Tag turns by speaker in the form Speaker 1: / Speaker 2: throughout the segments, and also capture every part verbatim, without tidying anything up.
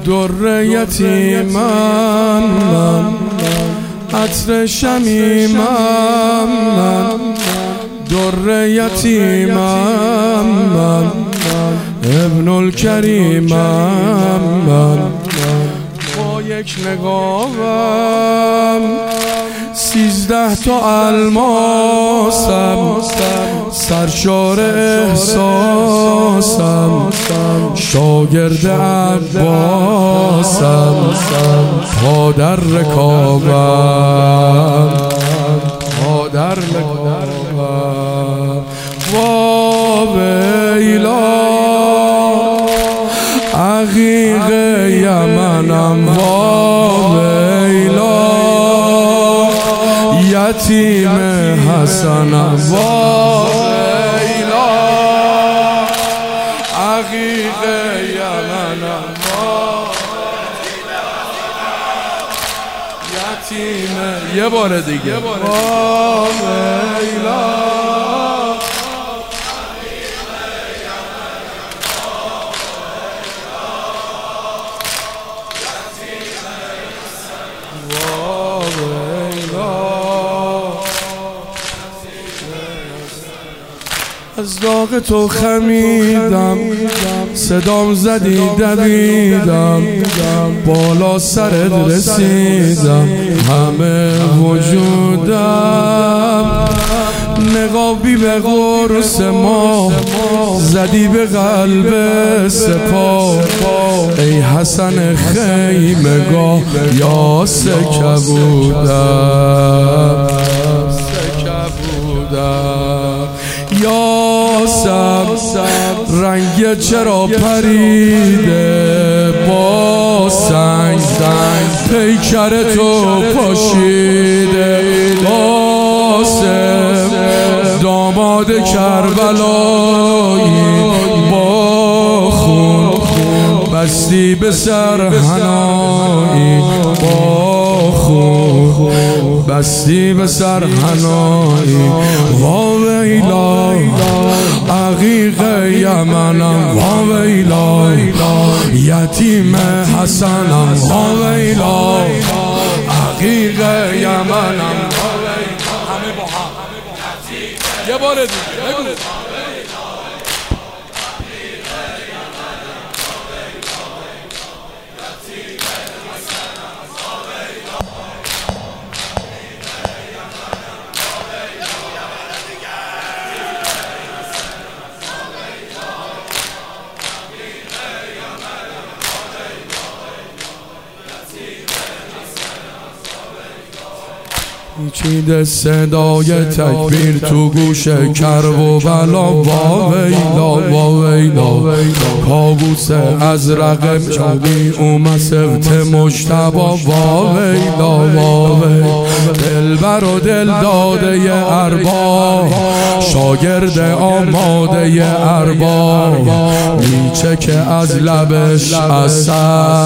Speaker 1: در یتیمم من، عطر شمیمم من، در یتیمم من، ابن الکریمم من. با یک نگاهم سیزده تا الماسم، سرشار احساسم، شاگرد عباسم، پا در رکابم، پا در رکابم. وا ویلا عقیق یمنم، وا ویلا یتیم حسنم، وا ویلا عقیق یمنم، یتیم. یه بار دیگه وا ویلا از داغ تو خمیدم، صدام زدی دویدم، بالا سرت رسیدم، همه وجودم نقابی به قرص ما زدی به قلب سپاه. ای حسن خیمگاه یا سکه بودم، سکه بودم. یاسم رنگ چرا پریده با سنگ، پیکر تو پاشیده. قاسم داماد کربلایی با خون بستی به سرحنایی، با خون بستی به سرحنایی. وا ویلا عقیق یمنم، وا ویلا یتیم حسنم، وا ویلا عقیق یمنم. همه با هم یه بار دیگه بگو. پیچیده صدای تکبیر تو گوش کرب و بلا. وا ویلا وا ویلا کابوس ازرق چابی اومد سبت مجتبا. وا ویلا وا ویلا دلبر و دل داده ارباب، شاگرد آماده ارباب، میچه که از لبش اثر.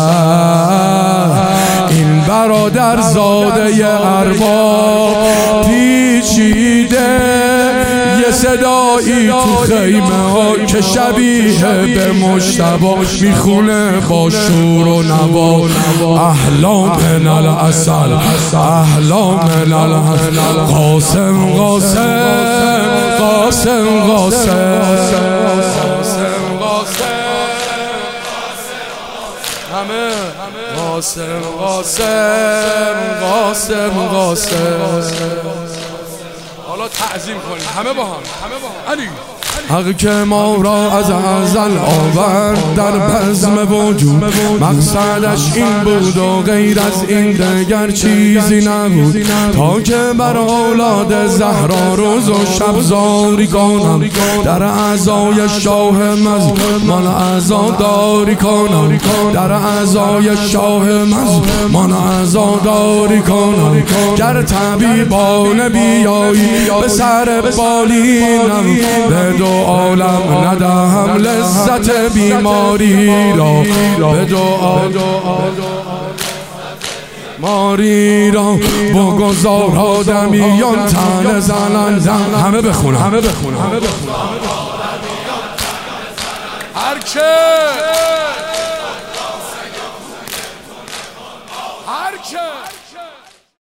Speaker 1: این برادر زاده ارباب پیچیده یه صدایی تو خیمه ها که شبیه به مجتبا میخونه با شور و نوا. احلا من العسل، احلا من العسل. قاسم قاسم قاسم قاسم همه قاسم قاسم قاسم قاسم. حالا تعظیم کنیم همه با هم، همه با هم. علی حق که ما را از ازل آورد در بزم وجود، مقصدش این بود و غیر از این دگر چیزی نبود، تا که بر اولاد زهرا روز و شب زاری کنم، در اعضای شاه مظلومان عزاداری کنم، در اعضای شاه مظلومان عزاداری کنم. گر طبیبان بیایی به سر بالینم، به دو عالم ندهم لذت بیماری را، به دو ماری را بگذار آدمیان تن زنند. همه بخونم همه بخونم همه بخونم هر که هر که